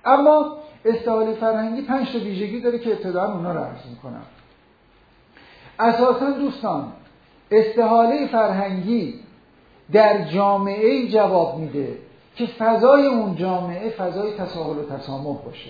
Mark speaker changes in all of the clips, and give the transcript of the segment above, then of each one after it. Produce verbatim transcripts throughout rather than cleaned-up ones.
Speaker 1: اما استحاله فرهنگی پنج تا ویژگی داره که ابتداً اونا رو عرض میکنم. اساساً دوستان استحاله فرهنگی در جامعه‌ای جواب میده که فضای اون جامعه فضای تساهل و تسامح باشه.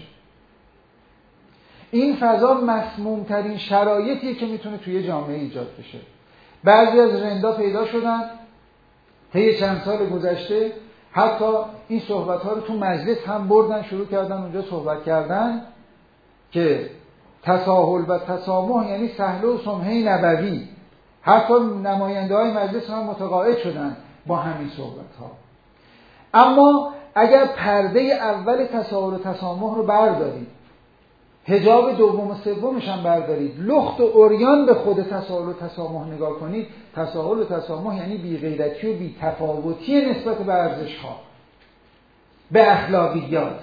Speaker 1: این فضا مسمومترین شرایطیه که میتونه توی جامعه ایجاد بشه. بعضی از رندا پیدا شدن طی چند سال گذشته، حتی این صحبت‌ها رو تو مجلس هم بردن شروع کردن اونجا صحبت کردن که تساهل و تسامح یعنی سهله و سمحه نبوی. حتی نماینده‌های مجلس هم متقاعد شدن با همین صحبت‌ها. اما اگر پرده اول تساهل و تسامح رو بردارید، حجاب دوم و سومش هم بردارید، لخت و عریان به خود تساهل و تسامح نگاه کنید، تساهل و تسامح یعنی بی‌غیرتی و بی‌تفاوتی نسبت به ارزش‌ها، به اخلاقیات.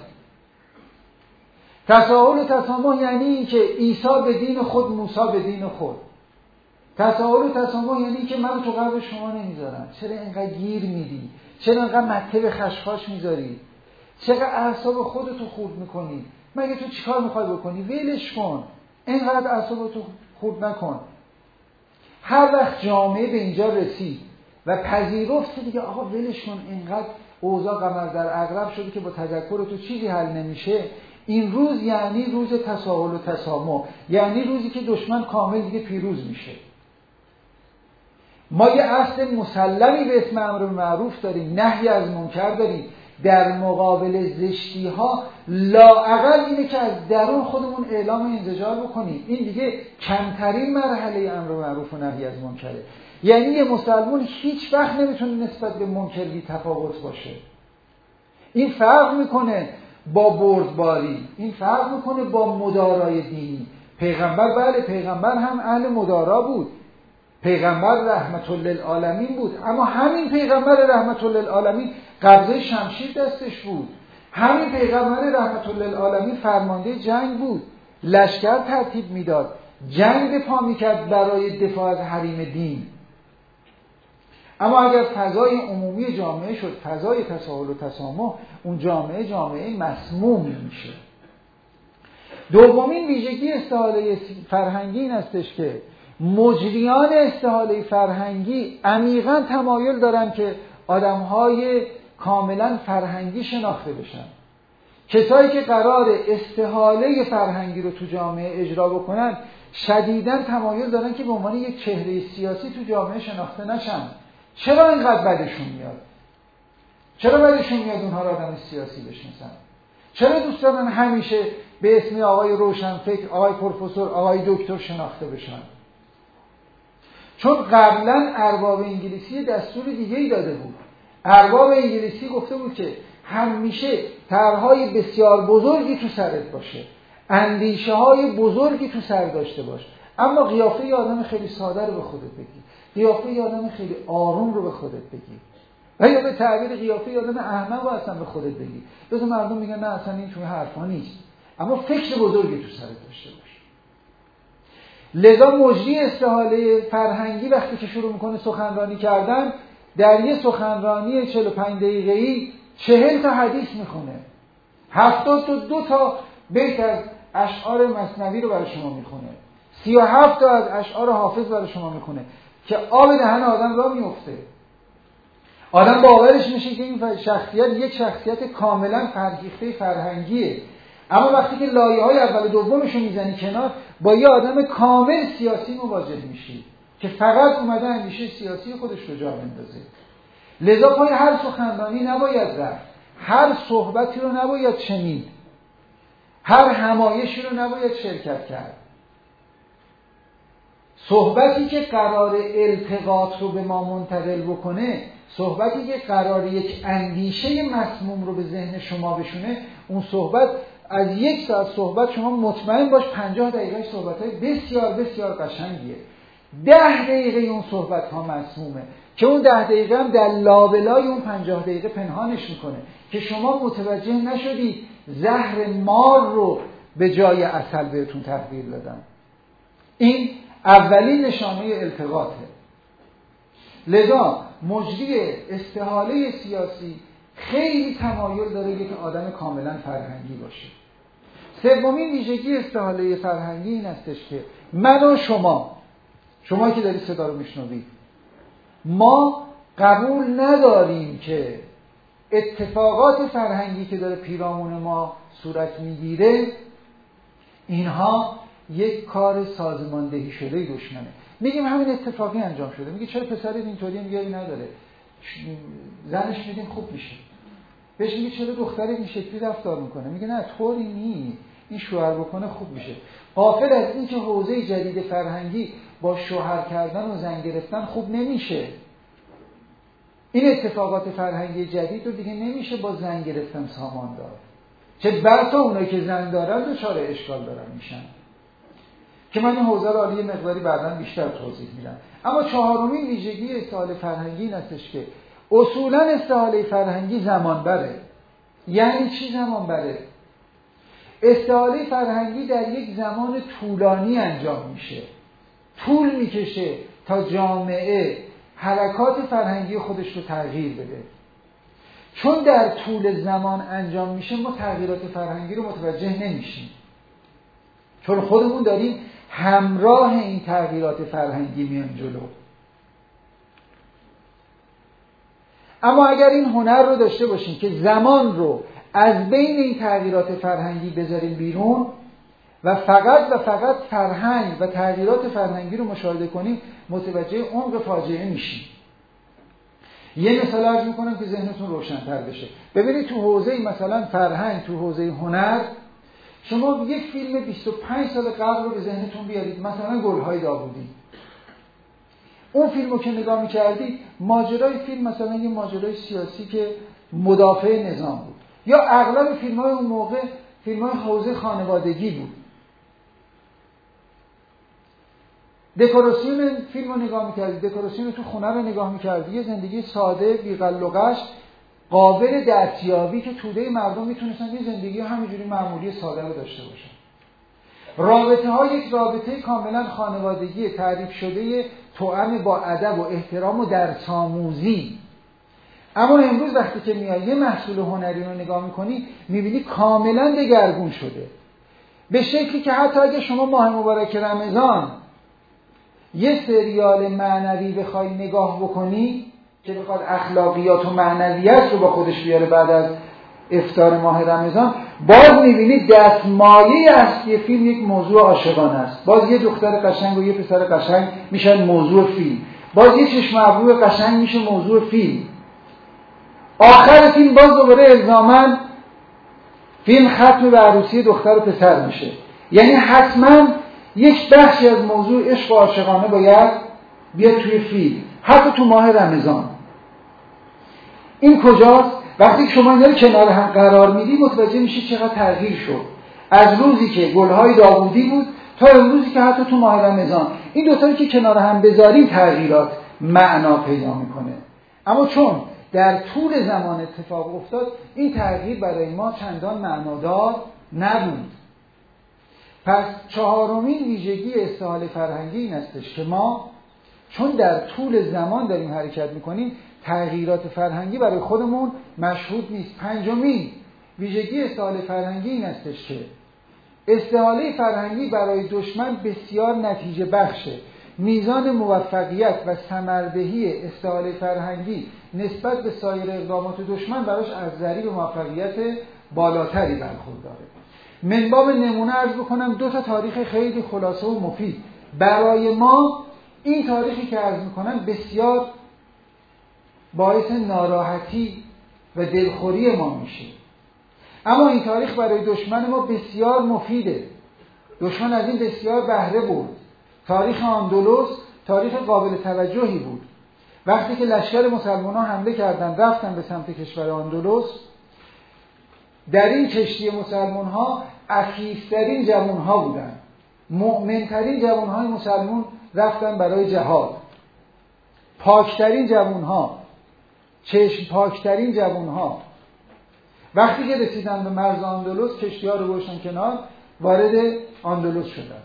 Speaker 1: تساهل و تسامح یعنی این که عیسی به دین خود، موسی به دین خود. تساهل و تسامح یعنی این که من تو قلب شما نمیذارم، چرا اینقدر گیر میدی؟ چرا اینقدر مته به خشخاش میذاری؟ چرا اعصاب خودتو خورد میکنی؟ مگه تو چیکار میخوای بکنی؟ ولش کن، اینقدر اعصابتو خورد نکن. هر وقت جامعه به اینجا رسید و پذیرفت دیگه آقا ولش کن، اینقدر اوضاع قمر در عقرب شده که با تذکر تو چیزی حل نمیشه، این روز یعنی روز تساهل و تسامح، یعنی روزی که دشمن کامل دیگه پیروز میشه. ما یه اصل مسلمی به اسم امر معروف داریم، نهی از منکر داریم. در مقابل زشتی ها لااقل اینه که از درون خودمون اعلام انزجار بکنیم. این دیگه کمترین مرحله امر معروف و نهی از منکره. یعنی یه مسلمان هیچ وقت نمیتونه نسبت به منکر بی تفاوت باشه. این فرق میکنه با بردباری، این فرق میکنه با مدارای دینی. پیغمبر بله پیغمبر هم اهل مدارا بود، پیغمبر رحمت للعالمین بود، اما همین پیغمبر رحمت للعالمین قبضه شمشیر دستش بود. همین پیغمبر رحمت للعالمین فرمانده جنگ بود، لشکر ترتیب میداد، جنگ به پا میکرد برای دفاع از حریم دین. اما اگر فضای عمومی جامعه شد فضای تساهل و تسامح، اون جامعه جامعه مسموم میشه. دومین ویژگی استحاله فرهنگی این استش که مجریان استحاله فرهنگی عمیقاً تمایل دارن که آدم‌های کاملاً فرهنگی شناخته بشن. کسایی که قرار استحاله فرهنگی رو تو جامعه اجرا بکنن شدیداً تمایل دارن که به عنوان یک چهره سیاسی تو جامعه شناخته نشن. چرا اینقدر بدشون میاد؟ چرا بدشون میاد اونها رو آدم سیاسی بشناسن؟ چرا دوست دارن همیشه به اسم آقای روشنفکر، آقای پروفسور، آقای دکتر شناخته بشن؟ چون قبلا ارباب انگلیسی دستور دیگه‌ای داده بود. ارباب انگلیسی گفته بود که همیشه طرح‌های بسیار بزرگی تو سرت باشه، اندیشه‌های بزرگی تو سر داشته باش، اما قیافه ی آدم خیلی ساده رو به خودت بگی، قیافه ی آدم خیلی آروم رو به خودت بگی، و یا به تعبیر قیافه ی آدم احمق رو اصلا به خودت بگی. لذا مردم میگن نه اصلا این توی حرفا نیست، اما فکر بزرگی تو سرت داشته باش. لذا مجری استحاله فرهنگی وقتی که شروع میکنه سخنرانی کردن، در یه سخنرانی چهل و پنج دقیقه‌ای چهل تا حدیث میخونه، هفتاد تا دو تا بیت از اشعار مثنوی رو برای شما میخونه، سی و هفت تا از اشعار حافظ برای شما میخونه که آب دهن آدم را میفته. آدم باورش میشه که این شخصیت یک شخصیت کاملا فرهیخته فرهنگیه. اما وقتی که لایه‌های اول و دومش رو میزنی کنار، با یه آدم کامل سیاسی مواجه میشی که فقط اومده اندیشه سیاسی خودش رو جا بندازه. لذا پای هر سخنرانی نباید رفت، هر صحبتی رو نباید شنید، هر همایشی رو نباید شرکت کرد. صحبتی که قرار التقاط رو به ما منتقل بکنه، صحبتی که قرار یک اندیشه مسموم رو به ذهن شما بشونه، اون صحبت از یک ساعت صحبت شما مطمئن باش پنجاه دقیقه صحبت‌های بسیار بسیار قشنگیه. ده دقیقه اون صحبت‌ها مسمومه که اون ده دقیقه هم در لابلای اون پنجاه دقیقه پنهانش میکنه که شما متوجه نشدید زهر مار رو به جای عسل بهتون تحویل دادن. این اولین نشانه التقاطه. لذا مجری استحاله سیاسی خیلی تمایل داره یک آدم کاملا فرهنگی باشه. سومین ویژگی استحاله فرهنگی این استش که من و شما، شما که داری صدا رو میشنوید، ما قبول نداریم که اتفاقات فرهنگی که داره پیرامون ما صورت میگیره اینها یک کار سازماندهی شده دشمنه. میگیم همین اتفاقی انجام شده، میگه چرا پسر اینطوری، میگه این نداره، زنش میدیم خوب میشه. بهش میگه چرا دختر این شکلی رفتار میکنه، میگه نه طوری نی، این شوهر بکنه خوب میشه. غافل از این که حوزه جدید فرهنگی با شوهر کردن و زن گرفتن خوب نمیشه. این اتفاقات فرهنگی جدید رو دیگه نمیشه با زن گرفتن سامان داد. چه بسا اونایی که زن دارن دچار اشکال دارن میشن، که من این حوزه رو حالا یه مقداری بعداً بیشتر توضیح میدم. اما چهارمین ویژگی استحاله فرهنگی این هستش که اصولاً استحاله فرهنگی زمان بره. یعنی چی زمان بره؟ استحاله فرهنگی در یک زمان طولانی انجام میشه، طول میکشه تا جامعه حرکات فرهنگی خودش رو تغییر بده. چون در طول زمان انجام میشه ما تغییرات فرهنگی رو متوجه نمیشیم، چون خودمون داریم همراه این تغییرات فرهنگی میان جلو. اما اگر این هنر رو داشته باشیم که زمان رو از بین این تغییرات فرهنگی بذاریم بیرون و فقط و فقط فرهنگ و تغییرات فرهنگی رو مشاهده کنیم، متوجه عمق فاجعه میشیم. یه مثال عرض میکنم که ذهنتون روشن‌تر بشه. ببینید تو حوزه مثلا فرهنگ، تو حوزه هنر، شما یک فیلم بیست و پنج سال قبل رو به ذهنتون بیارید، مثلا گل‌های داوودی. اون فیلمو که نگاه می‌کردید، ماجرای فیلم مثلا یه ماجرای سیاسی که مدافع نظام بود، یا اغلب فیلم‌های اون موقع فیلم‌های حوزه خانوادگی بود. دکوراسیون فیلم رو نگاه می‌کردید، دکوراسیون تو خونه رو نگاه می‌کردید، یه زندگی ساده، بی‌قلقش، قابل دستیابی که توده مردم میتونستن یه زندگی همینجوری معمولی ساده رو داشته باشن. رابطه ها یک رابطه کاملا خانوادگی تعریف شده، توأم با ادب و احترام و درس آموزی. اما امروز وقتی که میای یه محصول هنری رو نگاه میکنی، میبینی کاملا دگرگون شده، به شکلی که حتی اگه شما ماه مبارک رمضان یه سریال معنوی بخوای نگاه بکنی که بخواد اخلاقیات و معنویات رو با خودش بیاره بعد از افطار ماه رمضان، باز میبینید دستمایه اصلی فیلم یک موضوع عاشقانه است. باز یه دختر قشنگ و یه پسر قشنگ میشن موضوع فیلم، باز یه چشم ابرو قشنگ میشه موضوع فیلم. آخر فیلم باز دوباره الزاماً فیلم ختم به عروسی دختر و پسر میشه. یعنی حتما یک بخشی از موضوع عشق و عاشقانه باید بیاد توی فیلم، حتی تو ماه رمضان. این کجاست؟ وقتی شما اینا رو کنار هم قرار میدی متوجه میشی چقدر تغییر شد از روزی که گل‌های داوودی بود تا امروزی که حتی تو ماه رمضان این دوتا رو که کنار هم بذاریم تغییرات معنا پیدا میکنه. اما چون در طول زمان اتفاق افتاد، این تغییر برای ما چندان معنادار نبود. پس چهارمین ویژگی استحاله فرهنگی این استش که ما چون در طول زمان داریم حرکت میکنیم، تغییرات فرهنگی برای خودمون مشهود نیست. پنجمین ویژگی استحاله فرهنگی این استش که استحاله فرهنگی برای دشمن بسیار نتیجه بخشه. میزان موفقیت و ثمردهی استحاله فرهنگی نسبت به سایر اقدامات دشمن براش از ضریب موفقیت بالاتری برخورداره. من باب نمونه عرض بکنم دو تا تاریخ خیلی خلاصه و مفید برای ما. این تاریخی که عرض میکنم بسیار باعث ناراحتی و دلخوری ما میشه، اما این تاریخ برای دشمن ما بسیار مفیده. دشمن از این بسیار بهره برد. تاریخ اندلس تاریخ قابل توجهی بود. وقتی که لشکر مسلمان ها حمله کردن رفتن به سمت کشور اندلس، در این کشتی مسلمان ها عفیفترین جوان ها بودن، مؤمنترین جوان های مسلمان رفتن برای جهاد، پاکترین جوان ها، چشم پاکترین جوان ها. وقتی که رسیدن به مرز اندلس کشتی ها رو گذاشتن کنار، وارد اندلس شدن.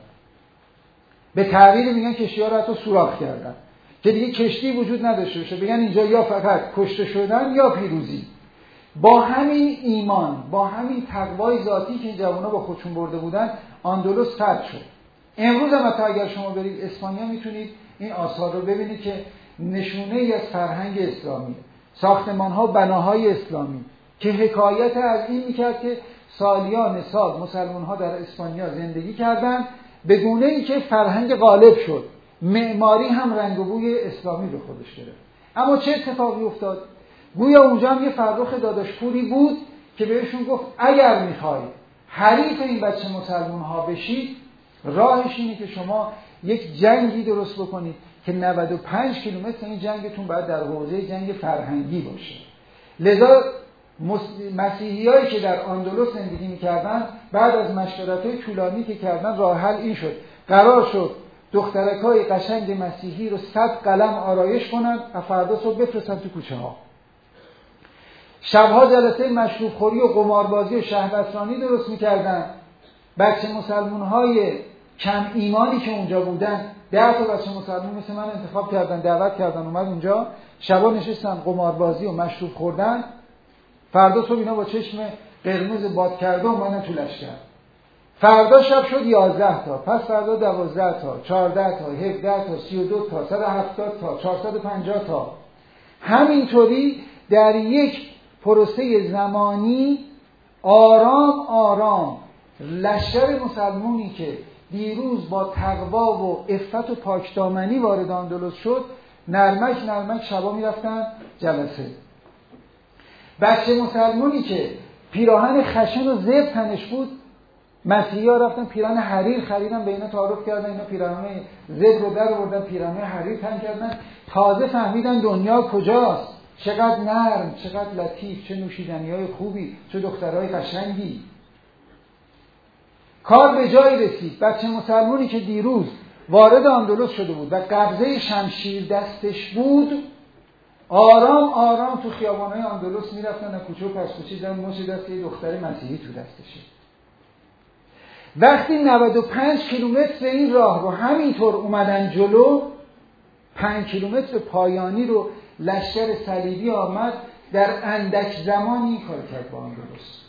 Speaker 1: به تعبیر میگن کشتی ها رو حتی سوراخ کردن که دیگه کشتی وجود نداشته باشه، بگن اینجا یا فقط کشته شدن یا پیروزی. با همین ایمان، با همین تقوای ذاتی که این جوان‌ها با خودشون برده بودن، آندلس فتح شد. امروز هم حتی اگر شما برید اسپانیا میتونید این آثار رو ببینید که نشونه ای از فرهنگ اسلامی، ساختمان‌ها، بناهای اسلامی که حکایت از این میکرد که سالیان سال مسلمان‌ها در اسپانیا زندگی کردند به گونه‌ای که فرهنگ غالب شد، معماری هم رنگ و بوی اسلامی به خودش گرفت. اما چه اتفاقی افتاد؟ گویا اونجا هم یه فرخ داداشپوری بود که بهشون گفت اگر میخواید حریف این بچه مسلمان‌ها بشید، راهش اینه که شما یک جنگی درست بکنید که نود و پنج کیلومتر این جنگتون باید در حوزه جنگ فرهنگی باشه. لذا مسیحیایی که در آندلس زندگی میکردن بعد از مشورت‌های طولانی که کردن راه حل این شد، قرار شد دخترکای قشنگ مسیحی رو صد قلم آرایش کنن و فردا صبح بفرستن تو کوچه ها. شبها جلسه مشروب خوری و قماربازی و شهوترانی درست میکردن. بچه مسلمون های کم ایمانی که اونجا بودن، ده تا بچه مسلمون مثل من انتخاب کردن، دعوت کردن، اومد اونجا، شبا نشستن قماربازی و مشروب خوردن. فردا صبح اینا با چشم قرمز باد کرده اومدن تو لشکر. فردا شب شد یازده تا، پس فردا دوازده تا، چهارده تا، هفده تا، سی و دو تا، صد و هفتاد تا، چهارصد و پنجاه تا. همینطوری در یک پروسه زمانی آرام آرام لشکر مسلمونی که دیروز با تقوا و عفت و پاکدامنی وارد آندلس شد، نرمک نرمک شبا میرفتن جلسه. بچه مسلمونی که پیراهن خشن و زب تنش بود، مسیحی‌ها رفتن پیراهن حریر خریدن، به اینا تعارف کردن، اینا پیراهن زب رو در آوردن، پیراهن حریر تن کردن. تازه فهمیدن دنیا کجاست، چقدر نرم، چقدر لطیف، چه نوشیدنی‌های خوبی، چه دخترای قشنگی. کار به جای رسید. بچه مسلمونی که دیروز وارد آندلس شده بود و قبضه شمشیر دستش بود، آرام آرام تو خیابان‌های آندلس میرفتن و کوچه و پس کوچه دیدن مچ دست یه دختر مسیحی تو دستشه. وقتی نود و پنج کیلومتر این راه رو همینطور اومدن جلو، پنج کیلومتر پایانی رو لشکر صلیبی آمد در اندک زمانی کار کرد با آندلس.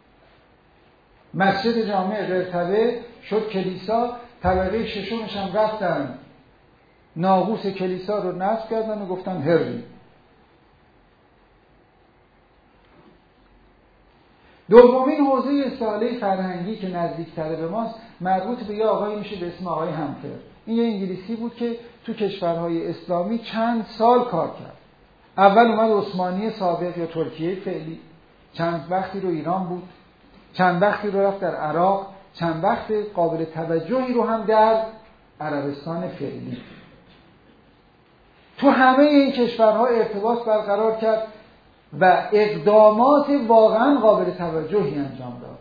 Speaker 1: مسجد جامع قرطبه شد کلیسا، طبقه ششمش هم رفتن ناقوس کلیسا رو نصب کردن و گفتن هروی. دومین حوزه استعاله فرهنگی که نزدیک‌تر به ماست مربوط به یه آقایی میشه به اسم آقای همفر. این یه انگلیسی بود که تو کشورهای اسلامی چند سال کار کرد. اول اومد عثمانی سابق یا ترکیه فعلی، چند وقتی رو ایران بود، چند وقتی رو رفت در عراق، چند وقت قابل توجهی رو هم در عربستان فعلی. تو همه این کشورها ارتباط برقرار کرد و اقدامات واقعا قابل توجهی انجام داد.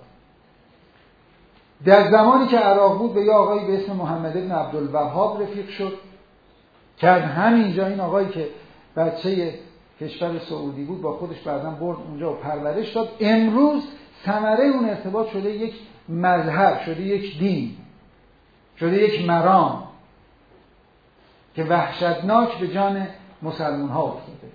Speaker 1: در زمانی که عراق بود به یه آقایی به اسم محمد بن عبدالوهاب رفیق شد که همینجا این آقایی که بچه کشور سعودی بود با خودش بعداً برد اونجا و پرورش داد. امروز ثمره اون ارتباط شده یک مذهب، شده یک دین، شده یک مرام که وحشتناک به جان مسلمان ها افتاده.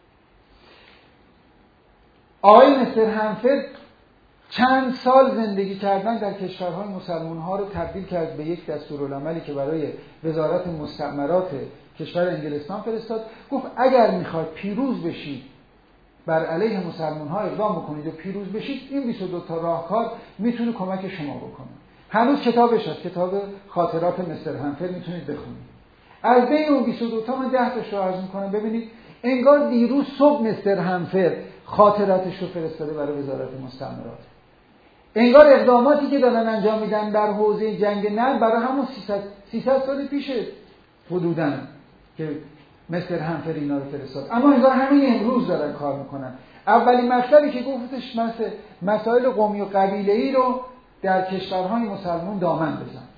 Speaker 1: آقای مستر همفر چند سال زندگی کردن در کشورهای مسلمان ها رو تبدیل کرد به یک دستورالعملی که برای وزارت مستعمرات کشور انگلستان فرستاد. گفت اگر میخواید پیروز بشید بر علیه مسلمان ها اقدام بکنید و پیروز بشید، این بیست و دو تا راهکار میتونه کمک شما بکنه. هنوز کتابش هست، کتاب خاطرات مستر همفر، میتونید بخونید. از بین اون بیست و دو تا من ده تاش رو عرض میکنم. ببینید انگار دیروز صبح مستر همفر خاطراتش رو فرستاده برای وزارت مستعمرات. انگار اقداماتی که دارن انجام میدن در حوزه جنگ نرم برای همون سیصد سال پیشه حدوداً که مستر همفر اینا رو فرستاد، اما انگار همین امروز دارن کار میکنن. اولین مطلبی که گفتش مثل مسائل قومی و قبیله‌ای رو در کشورهای مسلمان دامن بزن.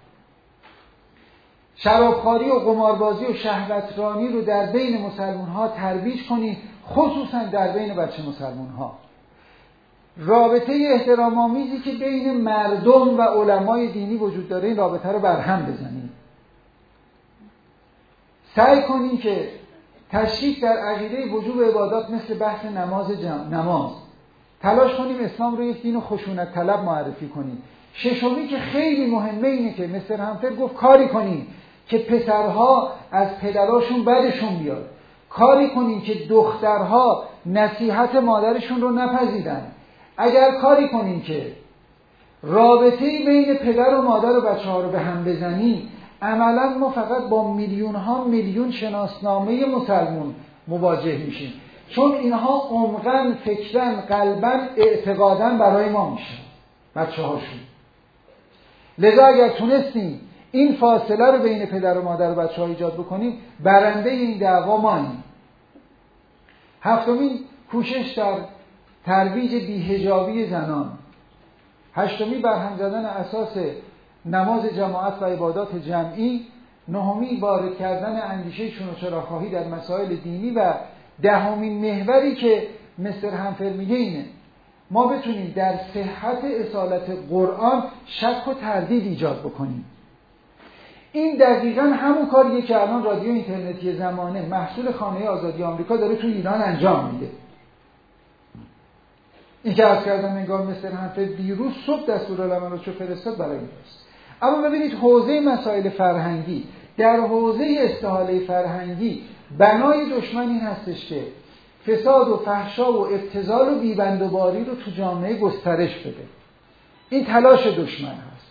Speaker 1: شرابخواری و قماربازی و شهوترانی رو در بین مسلمان‌ها ترویج کنید، خصوصا در بین بچه مسلمان‌ها. رابطه احترام‌آمیزی که بین مردم و علمای دینی وجود داره، این رابطه رو برهم بزنید. سعی کنید که تشریک در عقیده وجوب عبادات مثل بحث نماز جمع، نماز تلاش کنیم اسلام رو یک دین خشونت طلب معرفی کنیم. ششمی که خیلی مهمه اینه که مستر همفر گفت کاری کنیم که پسرها از پدراشون بدشون بیاد، کاری کنیم که دخترها نصیحت مادرشون رو نپذیرن. اگر کاری کنیم که رابطه‌ای بین پدر و مادر و بچه‌ها رو به هم بزنیم، عملاً ما فقط با میلیون ها میلیون شناسنامه مسلمون مواجه میشیم، چون اینها عمقاً فکراً قلباً اعتقاداً برای ما میشن بچه‌هاشون. لذا اگر تونستیم این فاصله رو بین پدر و مادر و بچه‌ها ایجاد بکنیم، برنده این دعوا ماییم. هفتمین کوشش در ترویج بی‌حجابی زنان. هشتمی برهم زدن اساس نماز جماعت و عبادات جمعی. نهمی وارد کردن اندیشه چون و چراخواهی در مسائل دینی. و دهمین محوری که مستر همفر میگه اینه ما بتونیم در صحت اصالت قرآن شک و تردید ایجاد بکنیم. این دقیقاً همون کاریه که الان رادیو اینترنتی زمانه محصول خانه آزادی آمریکا داره تو ایران انجام میده. این که عرض کردم انگار مستر همفر دیروز صبح دستورالعمل رو چو فرستاد برای این است. اما ببینید حوزه مسائل فرهنگی، در حوزه استحاله فرهنگی بنای دشمن این هستش که فساد و فحشا و ابتذال و بیبندوباری رو تو جامعه گسترش بده. این تلاش دشمن هست.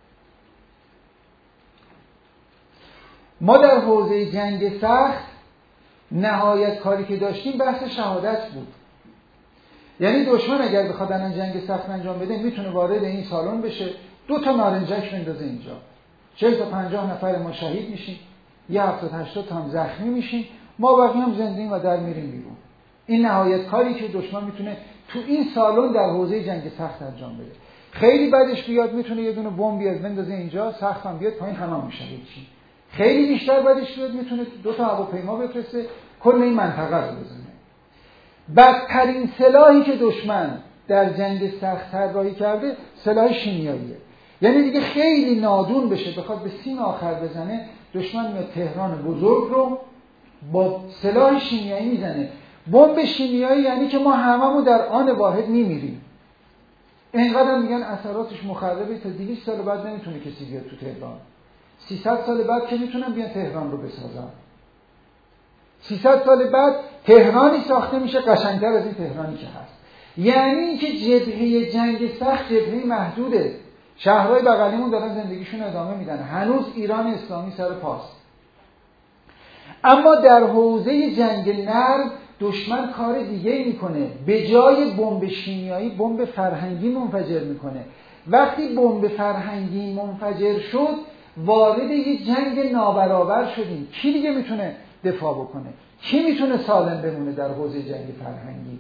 Speaker 1: ما در حوزه جنگ سخت نهایت کاری که داشتیم بحث شهادت بود. یعنی دشمن اگر بخواد الان جنگ سخت انجام بده میتونه وارد این سالن بشه، دو تا نارنجک بندازه اینجا، چهل تا پنجاه نفر ما شهید میشیم، یه هفتاد هشتاد تا هم زخمی میشیم، ما بقیه هم زندگیم و در میریم بیرون. این نهایت کاری که دشمن میتونه تو این سالن در حوزه جنگ سخت انجام بده. خیلی بدش بیاد میتونه یه دونه بمب بیاد بندازه اینجا، سخت هم بیاد پایین، همه هم شهید شیم. خیلی بیشتر بدش بیاد میتونه دو تا هواپیما بفرسته کل این منطقه رو بزنه. بدترین سلاحی که دشمن در جنگ سخت طراحی کرده سلاح شیمیاییه. یعنی دیگه خیلی نادون بشه بخواد به سیم آخر بزنه، دشمن میاد تهران بزرگ رو با سلاح شیمیایی میزنه. بمب شیمیایی یعنی که ما هممون در آن واحد میمیریم. اینقدر میگن اثراتش مخربه تا دویست سال بعد نمیتونه کسی بیاد تو تهران. سیصد سال بعد که میتونن بیان تهران رو بسازن. سیصد سال بعد تهرانی ساخته میشه قشنگتر از این تهرانی که هست. یعنی اینکه جبهه جنگ سخت جبهه محدوده. شهرهای بغلیمون دارن زندگیشون ادامه میدن. هنوز ایران اسلامی سر پاست. اما در حوزه جنگ نرم دشمن کار دیگه میکنه. به جای بمب شیمیایی بمب فرهنگی منفجر میکنه. وقتی بمب فرهنگی منفجر شد وارد یه جنگ نابرابر شدیم. کی دیگه میتونه دفاع بکنه؟ کی میتونه سالم بمونه در حوزه جنگ فرهنگی؟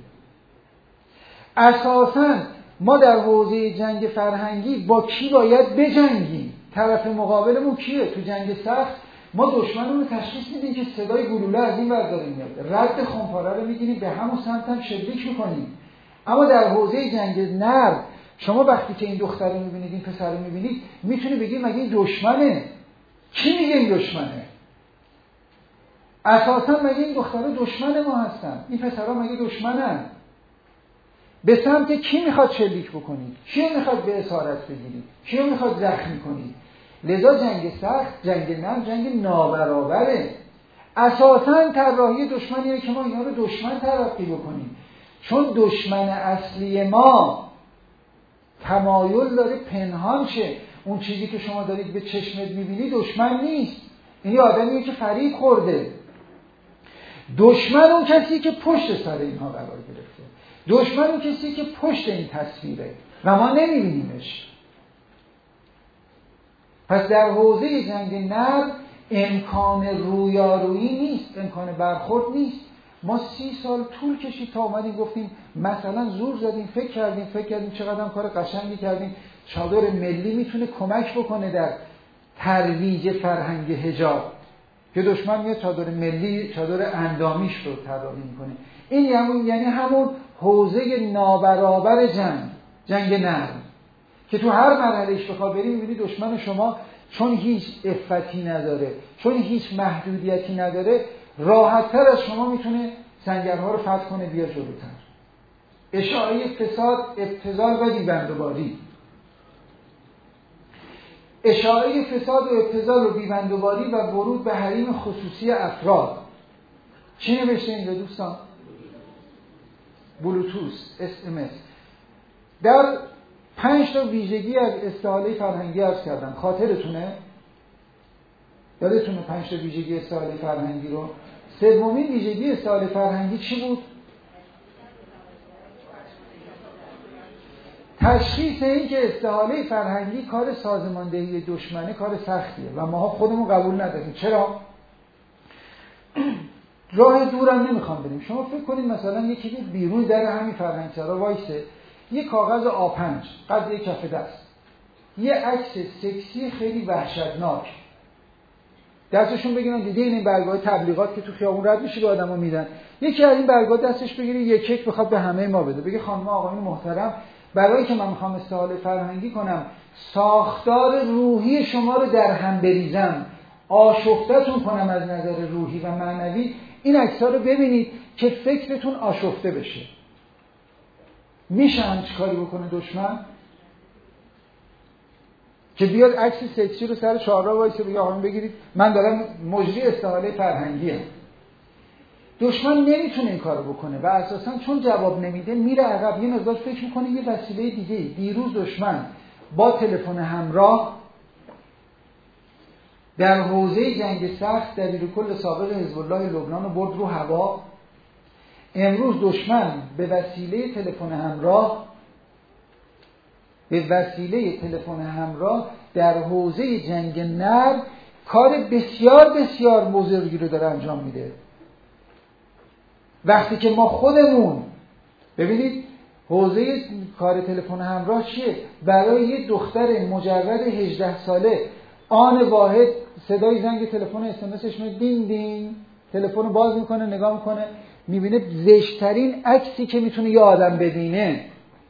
Speaker 1: اساساً ما در حوزه جنگ فرهنگی با کی باید بجنگیم؟ طرف مقابلمون کیه؟ تو جنگ سخت ما دشمنمون رو تشخیص میدیم که صدای گلوله از این ور داره میاد، رد خمپاره رو میگیریم به همون سمت هم شلیک میکنیم. اما در حوزه جنگ نرم شما وقتی که این دختر رو میبینید، این پسر رو میبینید، میتونی بگید مگه این دشمنه؟ کی میگه این دشمنه؟ اساسا مگه این دخترها دشمن ما هستن؟ این پسرها مگه دشمنن؟ به سمت کی میخواد شلیک بکنید؟ کیو میخواد به اسارت بگیرید؟ کیو میخواد زخمی کنید؟ لذا جنگ سخت، جنگ نرم، جنگ نابرابره. اساسا طراحی دشمنیه که ما اینا رو دشمن تلقی بکنیم، چون دشمن اصلی ما تمایل داره پنهان شه. اون چیزی که شما دارید به چشمت میبینی دشمن نیست، این آدمیه که فریب خورده. دشمن اون کسی که پشت سر اینها قرار گرفته، دشمن اون کسی که پشت این تصویره و ما نمیبینیمش. پس در حوزه جنگ نرم امکان رویارویی نیست، امکان برخورد نیست. ما سی سال طول کشید تا اومدیم گفتیم مثلا زور زدیم، فکر کردیم فکر کردیم چقدر کار قشنگی کردیم، چادر ملی میتونه کمک بکنه در ترویج فرهنگ حجاب، که دشمن میاد چادر ملی، چادر اندامیش رو طراحی میکنه. این یعنی یعنی همون حوزه نابرابر جنگ، جنگ نرم، که تو هر مرحلهش بخواد بری میبینی دشمن شما چون هیچ عفتی نداره، چون هیچ محدودیتی نداره، راحت‌تر از شما میتونه سنگرها رو فتح کنه، بیاد جلوتر. اشاعه فساد، ابتذال و بیبندوباری. اشاعه فساد و ابتذال و بیبندوباری و ورود به حریم خصوصی افراد. چی نوشته اینجا دوستان؟ بلوتوث، اس ام اس. در پنج تا ویژگی از استحاله فرهنگی عرض کردم. خاطرتونه؟ یادتونه پنج تا ویژگی استحاله فرهنگی رو؟ سومین ویژگی استحاله فرهنگی چی بود؟ تشخیص این که استحاله فرهنگی کار سازماندهی دشمنه کار سختیه و ماها خودمون قبول نداریم. چرا؟ راه دورم نمیخوام بریم. شما فکر کنید مثلا یکی بیرون در همین فرهنگسرا وایسه، یه کاغذ آ پنج قد یک کف دست، یه عکس سکسی خیلی وحشتناک، دستشون بگیرن، دیدین این برگه‌های تبلیغات که تو خیابون رد میشه به آدما میدن، یکی از این برگه‌ها دستش بگیره یک یک بخواد به همه ما بده، بگه خانم آقایون محترم، برای که من میخوام استحاله فرهنگی کنم، ساختار روحی شما رو در هم بریزم، آشفته‌تون کنم از نظر روحی و معنوی، این عکس‌ها رو ببینید که فکرتون آشفته بشه. میشه هم چی کاری بکنه دشمن؟ که بیاد عکس سکسی رو سر چهارراه وایسه بگه آقا بگیرید من دارم مجری استحاله فرهنگی ام. دشمن نمیتونه این کارو بکنه و اساساً چون جواب نمیده میره عقب، یه مقدار فکر میکنه یه وسیله دیگه. دیروز دشمن با تلفن همراه در حوزه جنگ سخت دبیرکل سابق حزب الله لبنان رو برد رو هوا. امروز دشمن به وسیله تلفن همراه به وسیله تلفن همراه در حوزه جنگ نرم کار بسیار بسیار بزرگی رو داره انجام میده. وقتی که ما خودمون ببینید حوزه کار تلفن همراه چیه؟ برای یه دختر مجرد هجده ساله آن واحد صدای زنگ تلفن اس ام اسش میاد دین دین، تلفن رو باز میکنه، نگاه میکنه، میبینه زشترین عکسی که میتونه یه آدم ببینه.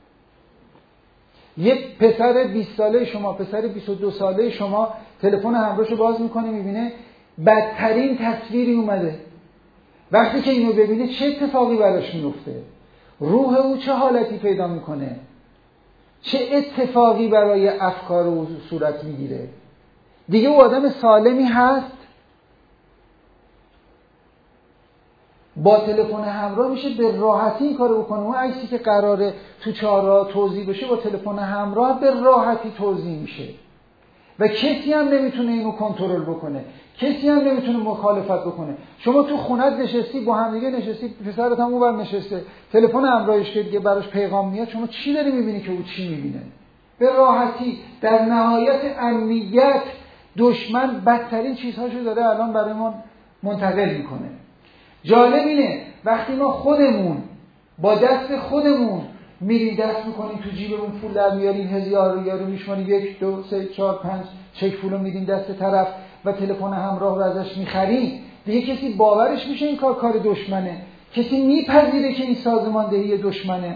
Speaker 1: یه پسر بیست ساله شما، پسر بیست و دو ساله شما تلفن همراهشو باز میکنه، میبینه بدترین تصویری اومده. وقتی که اینو ببینه چه اتفاقی براش میفته؟ روح او چه حالتی پیدا میکنه؟ چه اتفاقی برای افکار او صورت میگیره؟ دیگه او آدم سالمی هست؟ با تلفن همراه میشه به راحتی این کارو بکنه. اون عکسی که قراره تو چهارراه توزیع بشه با تلفن همراه به راحتی توزیع میشه و کسی هم نمیتونه اینو کنترل بکنه، کسی هم نمیتونه مخالفت بکنه. شما تو خونت نشستی، با هم دیگه نشستی، پسرت هم اونور نشسته، تلفن همراهش که دیگه براش پیغام میاد، شما چی داری میبینی که او چی میبینه؟ به راحتی. در نهایت امنیت دشمن بدترین چیزهاشو داره الان برای ما منتقل میکنه. جالب اینه وقتی ما خودمون با دست خودمون میریم دست میکنیم تو جیبمون پول در میاریم، هزار رو یارو میشماریم، یک دو سه چهار پنج چک پولو میدیم دست طرف و تلفن همراه رو ازش میخریم، دیگه کسی باورش میشه این کار کار دشمنه؟ کسی میپذیره که این سازماندهی دشمنه؟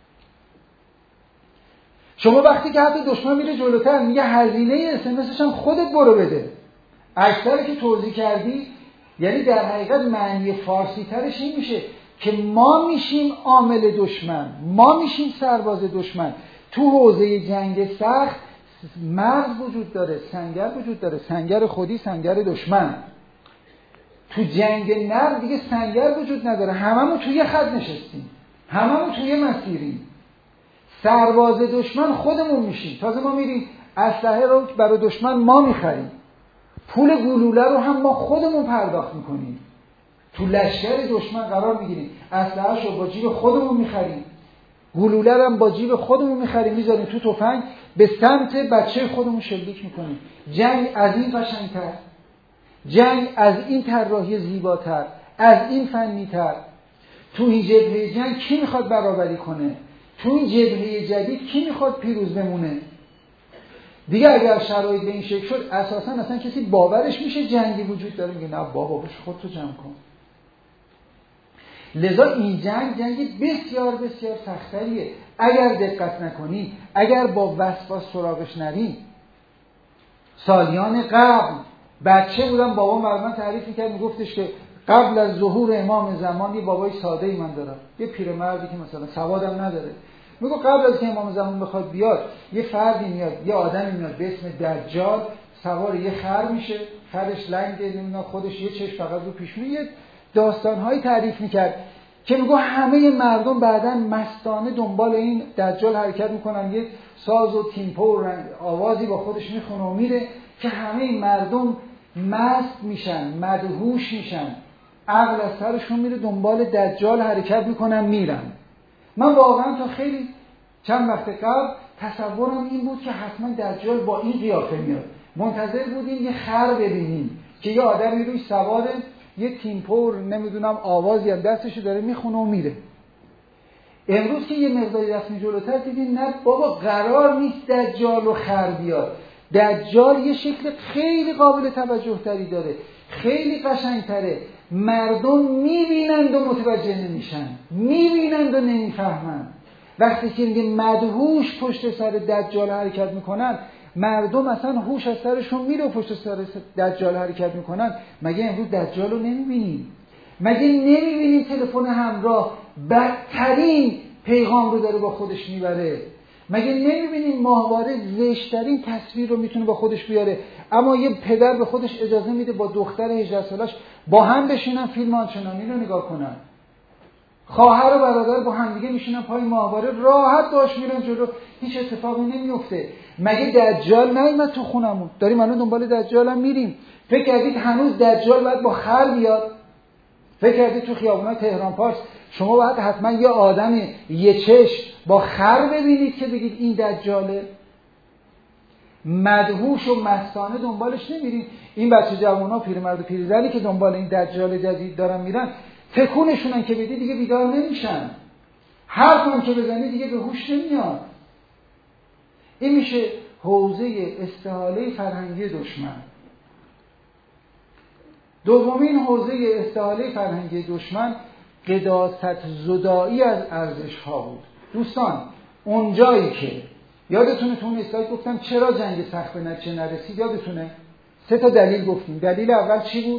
Speaker 1: شما وقتی که حتی دشمن میره جلوتر میگه هزینه اس ام اسش هم خودت برو بده، اکثر که توضیح کردی، یعنی در حقیقت معنی فارسی ترش این میشه که ما میشیم عامل دشمن، ما میشیم سرباز دشمن. تو حوزه جنگ سخت مرز وجود داره، سنگر وجود داره، سنگر خودی، سنگر دشمن. تو جنگ نرم دیگه سنگر وجود نداره، هممون توی خط نشستیم، هممون توی مسیریم. سرباز دشمن خودمون میشیم. تازه ما میریم اسلحه رو برای دشمن ما میخریم، پول گلوله رو هم ما خودمون پرداخت میکنیم، تو لشکر دشمن قرار میگیریم، اسلحه‌شو با جیب خودمون میخریم، گلوله رو هم با جیب خودمون میخریم، میذاریم تو تفنگ، به سمت بچه خودمون شلیک میکنیم. جنگ از این قشنگتر، جنگ از این طراحی زیباتر، از این فنی‌تر. تو این جبهه جنگ کی میخواد برابری کنه؟ تو این جبهه جدید کی میخواد پیروز بمونه؟ دیگه اگر شرایط به این شکل شد اساسا اصلا کسی باورش میشه جنگی وجود داره؟ میگه نه بابا باش خودتو جمع کن. لذا این جنگ جنگ بسیار بسیار سختریه اگر دقت نکنی، اگر با وسواس سراغش نری. سالیان قبل بچه بودم، بابام برای من تعریف میکرد، میگفتش که قبل از ظهور امام زمان یه بابای ساده ای من دارم، یه پیرمردی که مثلا سوادم نداره، میگه قبل از که امام زمان بخواد بیاد یه فردی میاد، یه آدمی میاد به اسم دجال، سوار یه خر میشه، خرش لنگه، نمیدونم خودش یه چشم فقط رو پیشونی، یه داستانهایی تعریف میکرد که میگه همه مردم بعداً مستانه دنبال این دجال حرکت میکنن، یه ساز و تیمپو و آوازی با خودش میخونه و میره که همه مردم مست میشن، مدهوش میشن، عقل از سرشون میره، دنبال دجال حرکت میکنن میرن. من واقعا تا خیلی چند وقت قبل تصورم این بود که حتما دجال با این قیافه میاد، منتظر بودیم یه خر ببینیم که یه آدمی روی سواره، یه تیمپور نمیدونم آوازی هم دستشو داره میخونه و میره. امروز که یه مقداری رفتیم جلوتر دیدیم نه بابا، قرار نیست دجال و خر بیاد. دجال یه شکل خیلی قابل توجه تری داره، خیلی قشنگتره. مردم میبینند و متوجه نمیشن، میبینند و نمیفهمن. وقتی که میگه مدهوش پشت سر دجال حرکت میکنن، مردم اصلا هوش از سرشون میره و پشت سر دجال حرکت میکنن. مگه امروز دجال رو نمیبینیم؟ مگه نمیبینیم تلفن همراه بدترین پیغام رو داره با خودش میبره؟ مگه نمیبینیم ماهواره زشترین تصویر رو میتونه با خودش بیاره، اما یه پدر به خودش اجازه میده با دختر هجده سالش با هم بشینن فیلم آنچنانی رو نگاه کنن؟ خواهر و برادر با هم دیگه میشینن پای ماهواره، راحت باش میرن جلو، هیچ اتفاقی نمیفته. مگه دجال نیومد تو خونمون؟ داریم الان دنبال دجال هم میریم. فکر کردید هنوز دجال باید با خر بیاد؟ فکر کردید تو خیابونای تهران پارس شما باید حتما یه آدم یه چشم با خر ببینید که بگید این دجاله؟ مدهوش و مستانه دنبالش نمیرین. این بچه جوونا، پیرمرد و پیرزنی که دنبال این دجال جدید دارن میرن، تکونشونن که بدی دیگه بیدار نمیشن، حرفم که بزنی دیگه به هوش نمیاد. این میشه حوزه استحاله فرهنگی دشمن. دومین حوزه استحاله فرهنگی دشمن قداست زدایی از ارزش ها بود. دوستان اونجایی که یادتونه تو اون اسلاید گفتم چرا جنگ سخت به نتیجه نرسید؟ یادتونه سه تا دلیل گفتیم. دلیل اول چی بود؟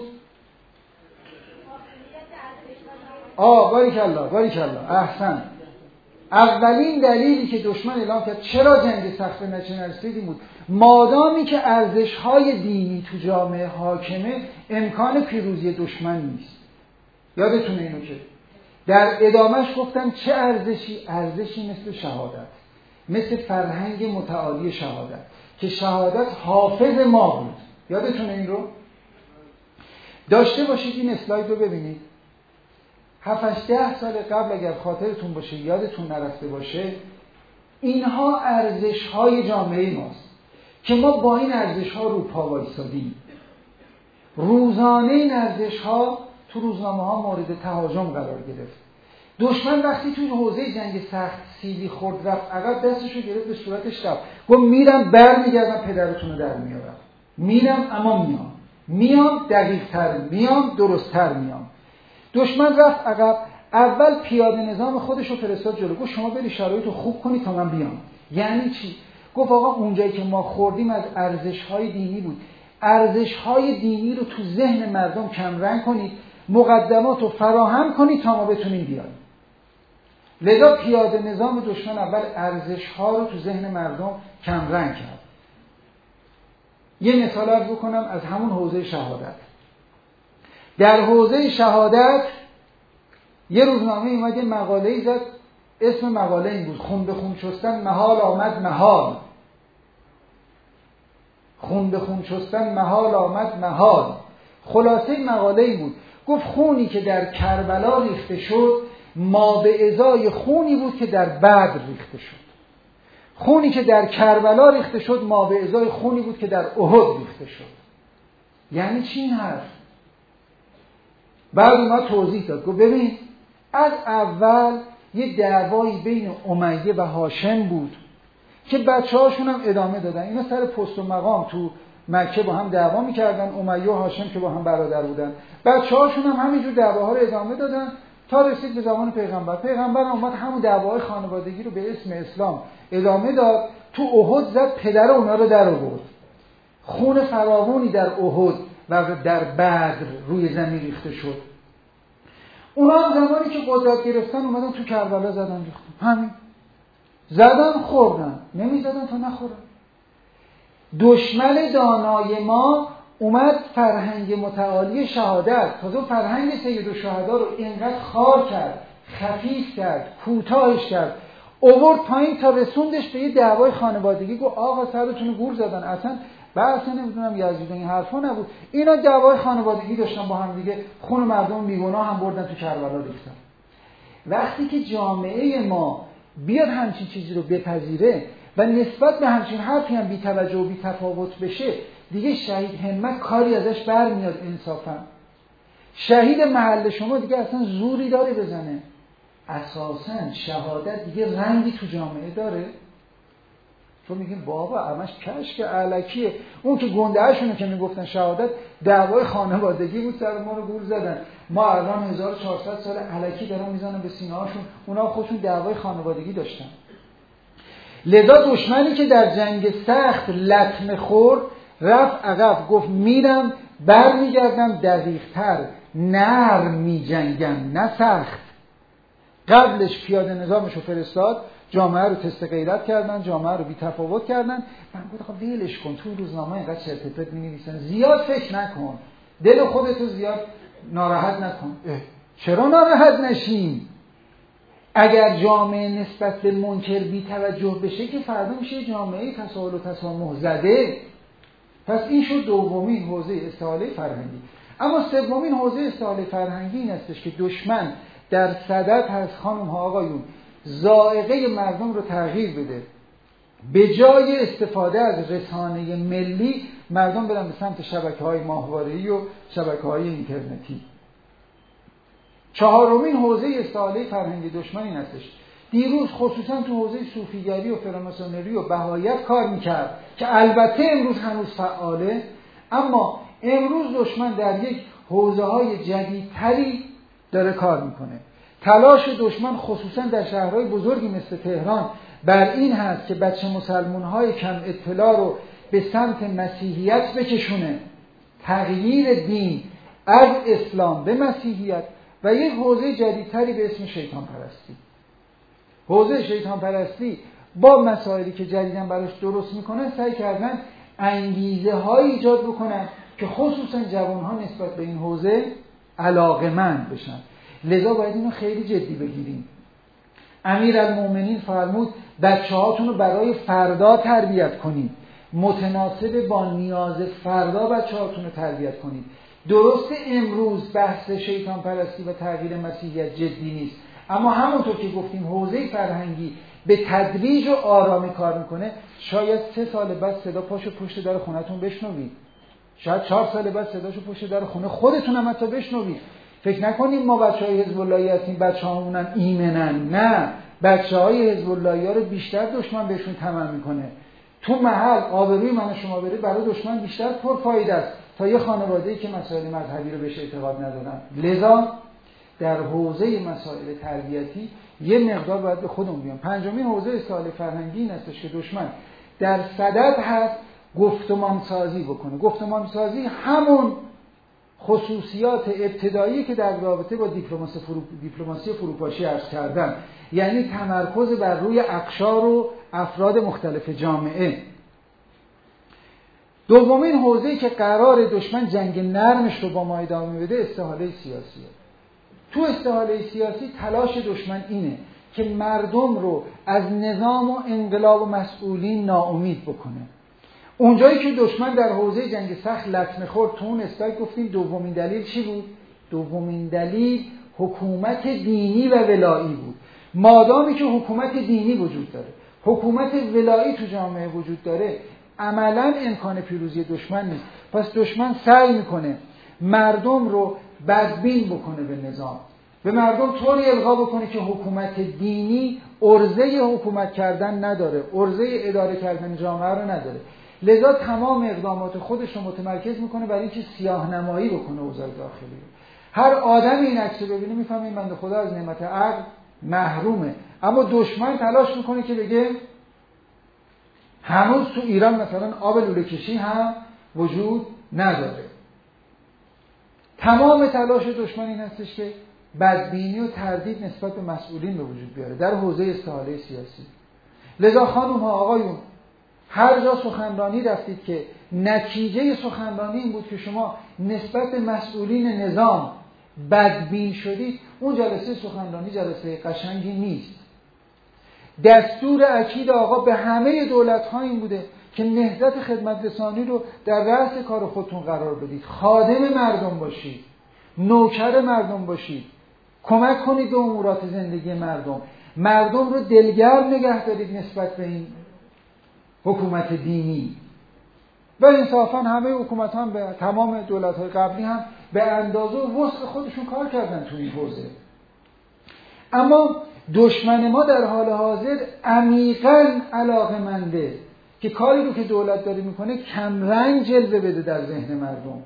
Speaker 1: آه باریکالله باریکالله احسن. اولین دلیلی که دشمن اعلام کرد چرا جنگ سخت به نتیجه نرسید بود مادامی که ارزش‌های دینی تو جامعه حاکمه، امکان پیروزی دشمن نیست. یادتونه اینو که در ادامهش گفتم چه ارزشی؟ ارزشی مثل شهادت، مثل فرهنگ متعالی شهادت، که شهادت حافظ ما بود. یادتونه این رو؟ داشته باشید این اسلاید رو ببینید. هفت ده سال قبل اگر خاطرتون باشه، یادتون نرفته باشه، اینها ارزش‌های جامعه ماست که ما با این ارزش‌ها رو پا وایسادیم. روزانه این ارزش‌ها تو روزنامه‌ها مورد تهاجم قرار گرفت. دشمن وقتی توی حوزه جنگ سخت سیلی خورد رفت عقب، دستشو گرفت به صورتش رفت، گفت میرم برمیگردم پدرتون رو در میارم، میرم اما میام، میام دقیق‌تر میام، درست‌تر میام. دشمن رفت عقب، اول پیاده نظام خودش رو فرستاد جلو، گفت شما بری شرایط رو خوب کنید تا من بیام. یعنی چی؟ گفت آقا اونجایی که ما خوردیم از ارزش‌های دینی بود، ارزش‌های دینی رو تو ذهن مردم کم رنگ کنید، مقدمات رو فراهم کنید تا ما بتونیم بیایم. لذا پیاده نظام دشمن اول ارزش‌ها رو تو ذهن مردم کم رنگ کرد. یه مثال عرض بکنم از همون حوزه شهادت. در حوزه شهادت یه روزنامه اومد یه مقاله‌ای زد، اسم مقاله این بود: خون به خون شستن محال آمد محال. خون به خون شستن محال آمد محال. خلاصه مقاله این بود، گفت خونی که در کربلا ریخته شد ما به ازای خونی بود که در بدر ریخته شد. خونی که در کربلا ریخته شد ما به ازای خونی بود که در احد ریخته شد. یعنی چی این حرف؟ بعد اومد توضیح داد، گفت ببین از اول یه دعوایی بین امیه و هاشم بود که بچه هاشون هم ادامه دادن. اینا سر پست و مقام تو مکه با هم دعوا میکردن، امیه و هاشم که با هم برادر بودن، بچه هاشون هم همینجور دعواها رو ادامه دادن تا رسید به زمان پیغمبر. پیغمبر اومد همون دعواهای خانوادگی رو به اسم اسلام ادامه داد. تو احد زد، پدر اونا رو در آورد. خون فراوانی در احد و در بدر روی زمین ریخته شد. اونا هم زمانی که قدرت گرفتن اومدن تو کربلا زدن ریختن، همین زدن خوردن، نمی زدن تا نخورن. دشمن دانای ما اومد فرهنگ متعالی شهادت، تازه فرهنگ سید الشهدا رو اینقدر خار کرد، خفیف کرد، کوتاهش کرد، اوورد پایین تا رسوندش به یه دعوای خانوادگی. گفت آقا سرتون گور زدن، اصلا بحث نمیدونم یزید این حرفا نبود، اینا دعوای خانوادگی داشتن با هم دیگه، خون مردم بیگناه هم بردن تو کربلا ریختن. وقتی که جامعه ما بیاد همچین چیزی رو بپذیره و نسبت به همچین حرفی هم بی توجه و بی تفاوت بشه، دیگه شهید همت کاری ازش برمیاد. انصافا شهید محل شما دیگه اصلا زوری داره بزنه؟ اساساً شهادت دیگه رنگی تو جامعه داره؟ چون میگیم بابا همش کشک علکیه. اون که گنده هاشونه که میگفتن شهادت دعوای خانوادگی بود، سر ما رو گول زدن، ما الان هزار و چهارصد سال علکی دارن میزنن به سینه هاشون، اونا خودشون دعوای خانوادگی داشتن. لذا دشمنی که در جنگ سخت لطمه خورد رفت عقب، گفت میرم برمیگردم دقیق‌تر، نرم میجنگم نه سخت. قبلش پیاده نظامش رو فرستاد، جامعه رو تست غیرت کردن، جامعه رو بی تفاوت کردن. من گفتم خب ولش کن، تو روزنامه اینقدر چرت و پرت می‌نویسن، زیاد فکر نکن، دل خودتو زیاد ناراحت نکن. چرا ناراحت نشیم؟ اگر جامعه نسبت به منکر بی توجه بشه که فردا میشه جامعه تساهل و تسامح زده. پس این شد دومین حوزه استحاله فرهنگی. اما سومین حوزه استحاله فرهنگی این استش که دشمن در صدد هست خانم ها آقایون ذائقه مردم رو تغییر بده. به جای استفاده از رسانه ملی مردم برن به سمت شبکه‌های ماهواره‌ای و شبکه‌های اینترنتی. چهارمین حوزه استحاله فرهنگی دشمن این هستش. دیروز خصوصا تو حوزه صوفیگری و فراماسونری و بهایت کار میکرد که البته امروز هنوز فعاله، اما امروز دشمن در یک حوزه‌های جدیدتری داره کار میکنه. تلاش دشمن خصوصا در شهرهای بزرگی مثل تهران بر این هست که بچه مسلمان‌های کم اطلاع رو به سمت مسیحیت بکشونه، تغییر دین از اسلام به مسیحیت، و یک حوزه جدیدتری به اسم شیطان پرستی. حوزه شیطان پرستی با مسائلی که جدیداً براش درست میکنن سعی کردن انگیزه های ایجاد بکنن که خصوصا جوانها نسبت به این حوزه علاقه‌مند بشن. لذا باید اینو خیلی جدی بگیریم. امیرالمومنین فرمود بچه‌هاتون رو برای فردا تربیت کنید، متناسب با نیاز فردا بچه‌هاتون رو تربیت کنید. درسته امروز بحث شیطان پرستی و تغییر مسیحیت جدی نیست، اما همونطور که گفتیم حوزه فرهنگی به تدریج و آرامی کار میکنه. شاید سه سال بعد صدا پاشو پشت در خونتون بشنوید، شاید چهار سال بعد صداشو پشت در خونه خودتون هم حتی بشنوید. فکر نکنیم ما بچهای حزب اللهی هستیم بچه‌هامونم ایمنن، نه، بچهای حزب اللهی ها رو بیشتر دشمن بهشون طمع میکنه. تو محل آبروی من و شما بره برای دشمن بیشتر پرفایده است تا یه خانواده‌ای که مسائل مذهبی رو بهش اعتقاد ندارن. لذا در حوزه مسائل تربیتی یه مقدار باید به خودمون بیام. پنجمین حوزه استحاله فرهنگی این است که دشمن در صدد هست گفتمان سازی بکنه. گفتمان سازی همون خصوصیات ابتدایی که در رابطه با دیپلماسی فرو... دیپلماسی فروپاشی عرض کردم، یعنی تمرکز بر روی اقشار و افراد مختلف جامعه. دومین حوزه‌ای که قرار دشمن جنگ نرمش رو با ما ادامه بده استحاله سیاسیه. تو استحاله سیاسی تلاش دشمن اینه که مردم رو از نظام و انقلاب و مسئولین ناامید بکنه. اونجایی که دشمن در حوزه جنگ سخت لطمه خورد، تو اون اسلاید گفتیم دومین دلیل چی بود؟ دومین دلیل حکومت دینی و ولایی بود. مادامی که حکومت دینی وجود داره، حکومت ولایی تو جامعه وجود داره، عملاً امکان پیروزی دشمن نیست. پس دشمن سعی میکنه مردم رو بدبین بکنه به نظام، به مردم طوری القا بکنه که حکومت دینی عرضه حکومت کردن نداره، عرضه اداره کردن جامعه رو نداره. لذا تمام اقدامات خودش رو متمرکز میکنه برای اینکه سیاه نمایی بکنه اوضاع داخلی رو. هر آدم این عکس رو ببینه میفهمه این بنده خدا از نعمت عقل محرومه. اما دشمن تلاش میکنه که بگه هنوز تو ایران مثلا آب لوله کشی هم وجود نداره. تمام تلاش دشمن این هستش که بدبینی و تردید نسبت به مسئولین به وجود بیاره در حوزه استحاله سیاسی. لذا خانم ها آقایون، هر جا سخنرانی رفتید که نتیجه سخنرانی این بود که شما نسبت به مسئولین نظام بدبین شدید، اون جلسه سخنرانی جلسه قشنگی نیست. دستور اکید آقا به همه دولت‌ها این بوده که نهضت خدمت رسانی رو در رأس کار خودتون قرار بدید، خادم مردم باشید، نوکر مردم باشید، کمک کنید به امورات زندگی مردم، مردم رو دلگرم نگه دارید نسبت به این حکومت دینی. و انصافا همه حکومت هم به تمام دولت‌های قبلی هم به اندازه و وسع خودشون کار کردن تو این حوزه. اما دشمن ما در حال حاضر عمیقاً علاقه‌منده که کاری رو که دولت داره میکنه کمرنگ جلوه بده در ذهن مردم.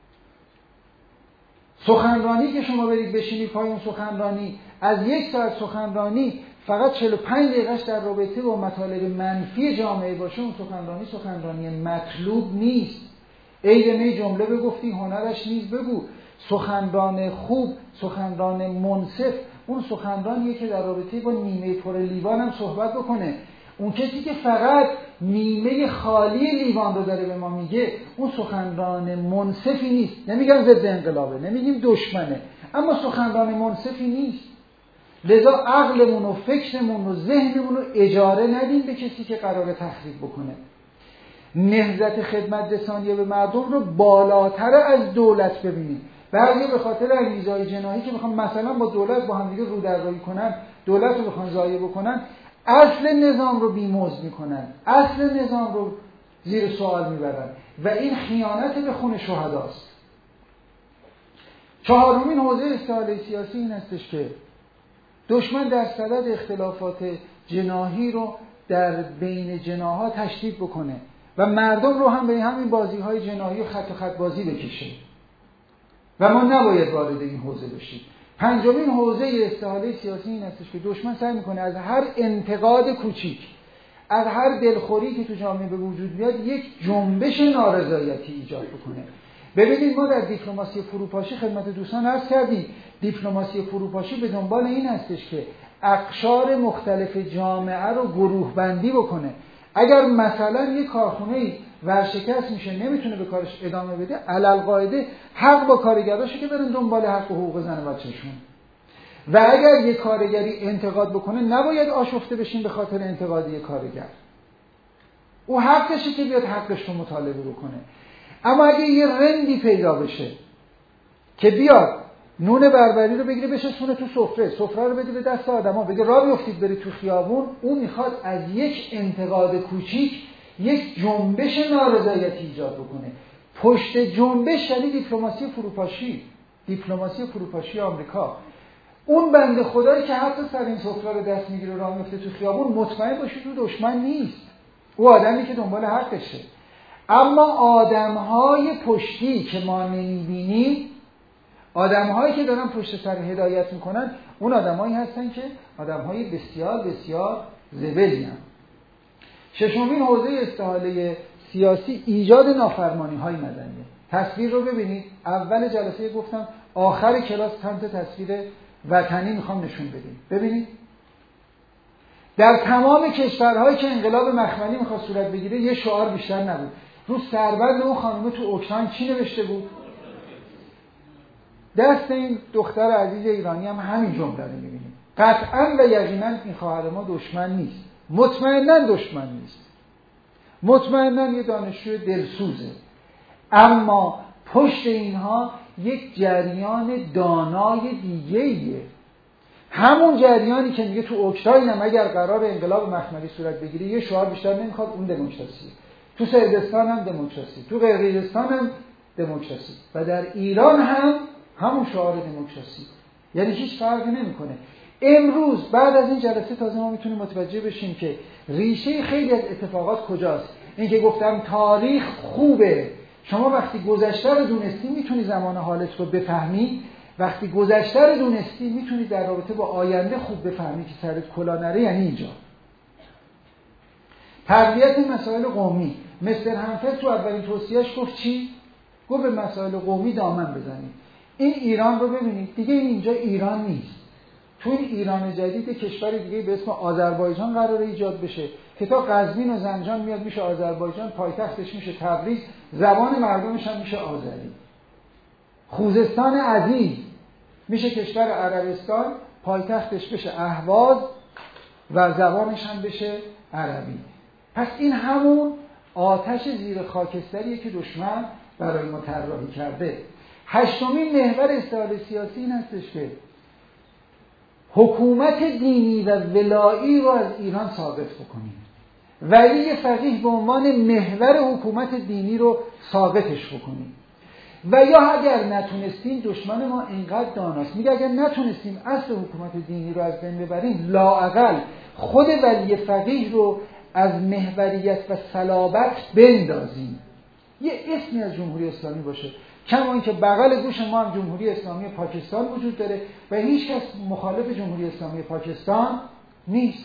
Speaker 1: سخنرانی که شما برید بشینید پای اون سخنرانی، از یک ساعت سخنرانی فقط چهل و پنج دقیقه‌اش در رابطه با مطالب منفی جامعه باشه، اون سخنرانی سخنرانی مطلوب نیست. ایدمه جمله بگفتی هنرش نیز بگو. سخنران خوب، سخنران منصف، اون سخنرانیه که در رابطه با نیمه پر لیوان هم صحبت بکنه. اون کسی که فقط نیمه خالی لیوان رو داره به ما میگه، اون سخنران منصفی نیست. نمیگم ضد انقلابه، نمیگیم دشمنه، اما سخنران منصفی نیست. لذا عقلمون و فکرمون و ذهنمون رو اجاره ندیم به کسی که قراره تخریب بکنه. نهضت خدمت رسانی به مردم رو بالاتر از دولت ببینیم. بعضی به خاطر انگیزهای جناحی که میخوان مثلا با دولت با هم دیگه رو در روی کنن، دولت رو بخوان ضایع بکنن، اصل نظام رو بیموز میکنن، اصل نظام رو زیر سوال میبرن و این خیانت به خون شهداست. چهارمین حوزه استحاله سیاسی این هستش که دشمن در صدد اختلافات جناحی رو در بین جناح‌ها تشدید بکنه و مردم رو هم به همین بازی‌های جناحی و خط و خط بازی بکشه و ما نباید وارد این حوزه بشیم. پنجمین حوزه استحاله سیاسی این هستش که دشمن سعی میکنه از هر انتقاد کوچیک، از هر دلخوری که تو جامعه به وجود بیاد، یک جنبش نارضایتی ایجاد بکنه. ببینید ما در دیپلماسی فروپاشی خدمت دوستان عرض کردیم، دیپلماسی فروپاشی به دنبال این هستش که اقشار مختلف جامعه رو گروه بندی بکنه. اگر مثلا یک کارخونه‌ای ورشکست میشه، نمیتونه به کارش ادامه بده، علالقاعده حق با کارگراشه که برن دنبال حق و حقوق زن و بچه‌شون. و اگر یک کارگری انتقاد بکنه، نباید آشفته بشین به خاطر انتقاد یک کارگر. او حقشه که بیاد حقش رو مطالبه بکنه. اما اگه یه رندی پیدا بشه که بیاد نون بربری رو بگیره بشونه تو سفره، سفره رو بده به دست آدما، بگه راه بیفتید برید تو خیابون، اون میخواد از یک انتقاد کوچیک یک جنبش نارضایتی ایجاد بکنه. پشت جنبش یعنی دیپلماسی فروپاشی، دیپلماسی فروپاشی آمریکا. اون بنده خدایی که حتی سر این سفره رو دست میگیره راه میفته تو خیابون، مطمئن باشید تو دشمن نیست، او آدمی که دنبال حقشه. اما آدم‌های پشتی که ما نمی‌بینیم، آدم‌هایی که دارن پشت سر هدایت میکنن، اون آدم‌هایی هستن که آدم‌های بسیار بسیار زبلی هستن. ششمین حوزه استحاله سیاسی ایجاد نافرمانی‌های مدنی. تصویر رو ببینید، اول جلسه گفتم آخر کلاس سمت تصویر وطنی میخوام نشون بدیم. ببینید در تمام کشورهایی که انقلاب مخملی میخواد صورت بگیره یه شعار بیشتر نبود. رو سربند اون خانومه تو اوکراین چی نوشته بود؟ دست این دختر عزیز ایرانی هم همین جمله رو می‌بینیم. قطعاً و یقیناً این خواهر ما دشمن نیست. مطمئناً دشمن نیست. مطمئناً یه دانشجوی دلسوزه. اما پشت اینها یک جریان دانای دیگه‌ایه. همون جریانی که میگه تو اوکراین هم اگر قرار انقلاب مخملی صورت بگیره یه شعار بیشتر نمیخواد، اون دموکراسی. تو صربستان هم دموکراسی، تو قرقیزستان هم دموکراسی و در ایران هم همون شعار دموکراسی. یعنی هیچ فرقی نمیکنه. امروز بعد از این جلسه تازه ما میتونیم متوجه بشیم که ریشه خیلی از اتفاقات کجاست. این که گفتم تاریخ خوبه، شما وقتی گذشته رو دونستی میتونی زمان حالت رو بفهمی، وقتی گذشته رو دونستی میتونی در رابطه با آینده خوب بفهمی که سرت کلا نره. یعنی اینجا تقویت مسائل قومی. مستر همفر تو اولین توصیهش گفت چی؟ گفت به مسائل قومی دامن بزنید. این ایران رو ببینید دیگه، این اینجا ایران نیست. تو این ایران جدید کشور دیگه به اسم آذربایجان قراره ایجاد بشه که تا قزوین و زنجان میاد میشه آذربایجان، پایتختش میشه تبریز، زبان مردمش هم میشه آذری. خوزستان عزیز میشه کشور عربستان، پایتختش بشه اهواز و زبانش هم بشه عربی. پس این همون آتش زیر خاکستریه که دشمن برای ما طراحی کرده. هشتمین محور استعمار سیاسی این هستش که حکومت دینی و ولایی رو از ایران ثابت بکنیم. ولی فقیه به عنوان محور حکومت دینی رو ثابتش بکنیم. و یا اگر نتونستیم، دشمن ما اینقدر داناست، میگه اگر نتونستیم اصل حکومت دینی رو از بین ببریم، لااقل خود ولی فقیه رو از محوریت و صلابت بندازیم، یه اسمی از جمهوری اسلامی باشه. کما اینکه بغل گوش ما هم جمهوری اسلامی پاکستان وجود داره و هیچ کس مخالف جمهوری اسلامی پاکستان نیست.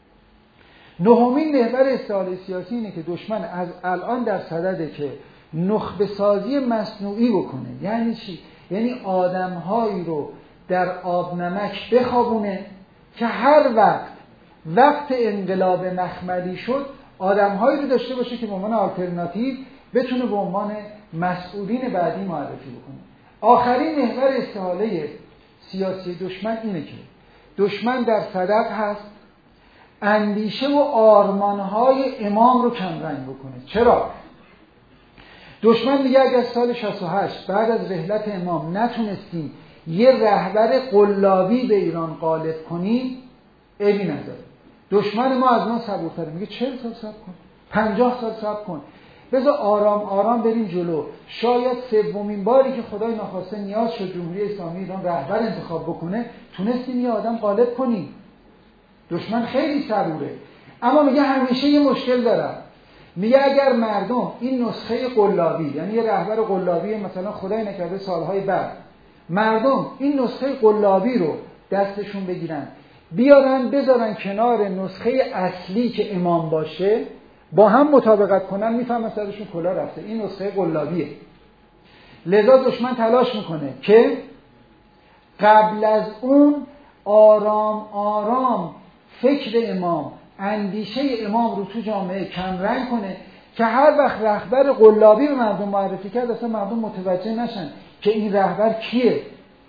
Speaker 1: نهمین محور استعمار سیاسی اینه که دشمن از الان در صدده که نخبه سازی مصنوعی بکنه. یعنی چی؟ یعنی آدمهایی رو در آب نمک بخوابونه که هر وقت وقت انقلاب مخملی شد آدمهایی رو داشته باشه که به عنوان آلترناتیو بتونه به عنوان مسئولین بعدی معرفی بکنه. آخرین محور استحاله سیاسی دشمن اینه که دشمن در صدد هست اندیشه و آرمانهای امام رو کمرنگ بکنه. چرا؟ دشمن میگه اگر سال شصت و هشت بعد از رحلت امام نتونستیم یه رهبر قلابی به ایران غالب کنیم، عیبی نداره. دشمن ما از ما صبورتره، میگه چهل سال صبر کن، پنجاه سال صبر کن، بذار آرام آرام بریم جلو. شاید سومین باری که خدای ناخواسته نیاز شد جمهوری اسلامی ایران رهبر انتخاب بکنه، تونستیم یه آدم غالب کنیم. دشمن خیلی صبوره، اما میگه همیشه یه مشکل دارم. میگه اگر مردم این نسخه قلابی، یعنی یه رهبر قلابی مثلا خدای نکرده سالهای بعد، مردم این نسخه قلابی رو دستشون بگیرن بیارن بذارن کنار نسخه اصلی که امام باشه، با هم مطابقت کنن، میفهمن سرشون کلا رفته، این نسخه قلابیه. لذا دشمن تلاش میکنه که قبل از اون آرام آرام فکر امام، اندیشه امام رو تو جامعه کمرنگ کنه که هر وقت رهبر قلابی به مردم معرفی کرد اصلا مردم متوجه نشن که این رهبر کیه.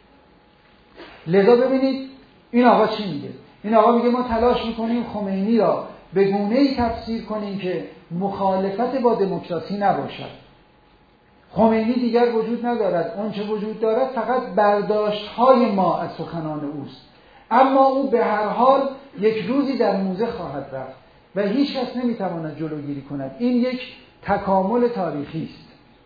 Speaker 1: لذا ببینید این آقا چی میگه؟ این آقا میگه ما تلاش میکنیم خمینی را به گونه‌ای تفسیر کنیم که مخالفت با دموکراسی نباشد. خمینی دیگر وجود ندارد، اون چه وجود دارد فقط برداشت‌های ما از سخنان اوست، اما او به هر حال یک روزی در موزه خواهد رفت و هیچ کس نمیتواند جلوگیری کند. این یک تکامل تاریخی است.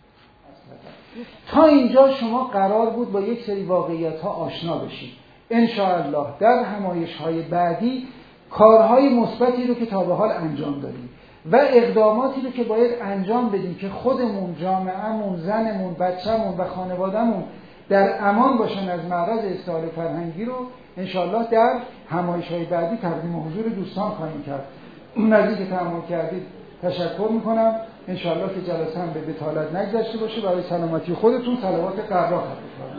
Speaker 1: تا اینجا شما قرار بود با یک سری واقعیت‌ها آشنا بشید. ان شاء الله در همایش‌های بعدی کارهای مثبتی رو که تا به حال انجام دادیم و اقداماتی رو که باید انجام بدیم که خودمون، جامعهمون، زنمون، بچه‌مون و خانوادهمون در امان باشن از معرض استعمار فرهنگی رو ان شاء الله در همایش‌های بعدی تقدیم حضور دوستان خواهیم کرد. نزدیک که تحمل کردید تشکر میکنم. ان شاء الله که جلسه هم به بطالت نگذشته باشه. برای سلامتی خودتون صلوات قرا خواهید.